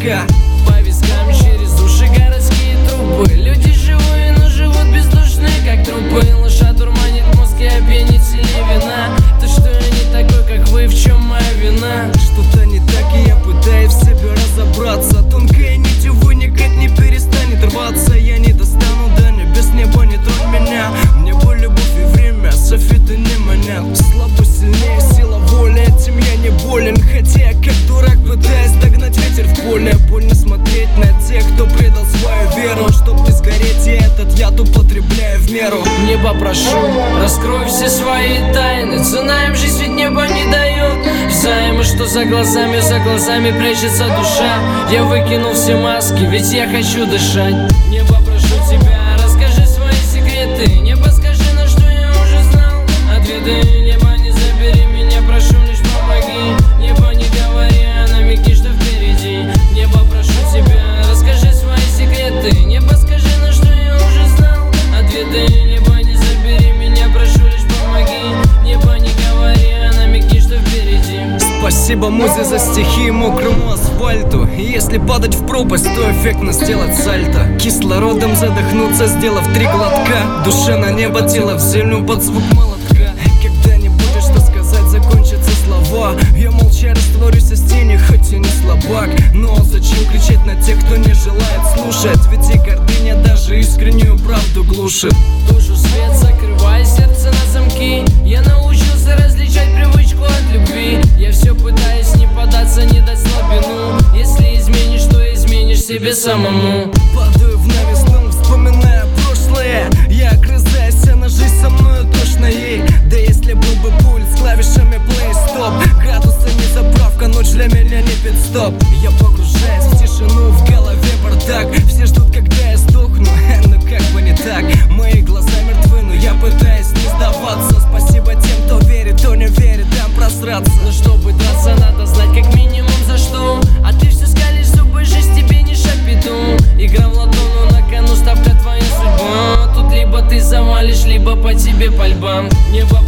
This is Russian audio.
глотка. По вискам через уши городские трубы. Люди живые, но живут бездушные, как трупы. Лоша дурманит мозг и опьянит сильнее вина. То, что я не такой, как вы, в чем моя вина? Что-то не так, и я пытаюсь в себе разобраться. Тонкая нить, увы, никак не перестанет рваться. Я не достану до небес, небо не тронь меня. Мне боль, любовь и время, софиты не манят. Слабо сильнее сила воли, этим я не болен. Хотя я как дурак пытаюсь догнать ветер в поле. Больно смотреть на тех, кто предал свою веру. Чтоб не сгореть, я этот яд употребляю в меру. Не попрошу, раскрой все свои тайны. Цена им жизнь ведь небо не дает. Взаимы, что за глазами прячется душа. Я выкинул все маски, ведь я хочу дышать. Не попрошу тебя, расскажи свои секреты. Не подскажи, на что я уже знал ответы. Небо, не забери меня, прошу, лишь помоги. Небо, не говори, а намекни, что впереди. Не попрошу тебя, расскажи свои секреты. Не подскажи, на что я уже знал ответы. Небо, не забери меня, прошу, лишь помоги. Небо, не говори, а намекни, что впереди. Спасибо музе за стихи и мокрому асфальту. И если падать в пропасть, то эффектно сделать сальто. Кислородом задохнуться, сделав 3 глотка. Душа на небо, тело в землю под звук молотка. Когда-нибудь, что сказать, закончатся слова. Я молча растворюсь о стене, хоть и не слабак. Но зачем кричать на тех, кто не желает слушать? Ведь и гордыня даже искреннюю правду глушит. Душу свет, закрывай сердце на замки. Я научился различать привычку от любви. Я все пытаюсь не податься, не дать слабину. Если изменишь, то изменишь себе самому. Падаю в новизну, вспоминая прошлое. Я огрызаюсь, а на жизнь со мною точно ей. Да если был бы пульт с клавишами play-stop. Градусы не заправка, ночь для меня не пит-стоп. Я погружаюсь в тишину, в голове бардак. Все ждут, когда я сдохну, но как бы не так. Мои глаза мертвы, но я пытаюсь не сдаваться. Спасибо тем, кто верит, кто не верит, дам просраться. Но чтобы драться, надо знать как минимум за что. А ты все скалишь зубы, жизнь тебе не шапиту. Игра в лото, но на кону ставка твоя судьба. Тут либо ты завалишь, либо по тебе пальба. Небо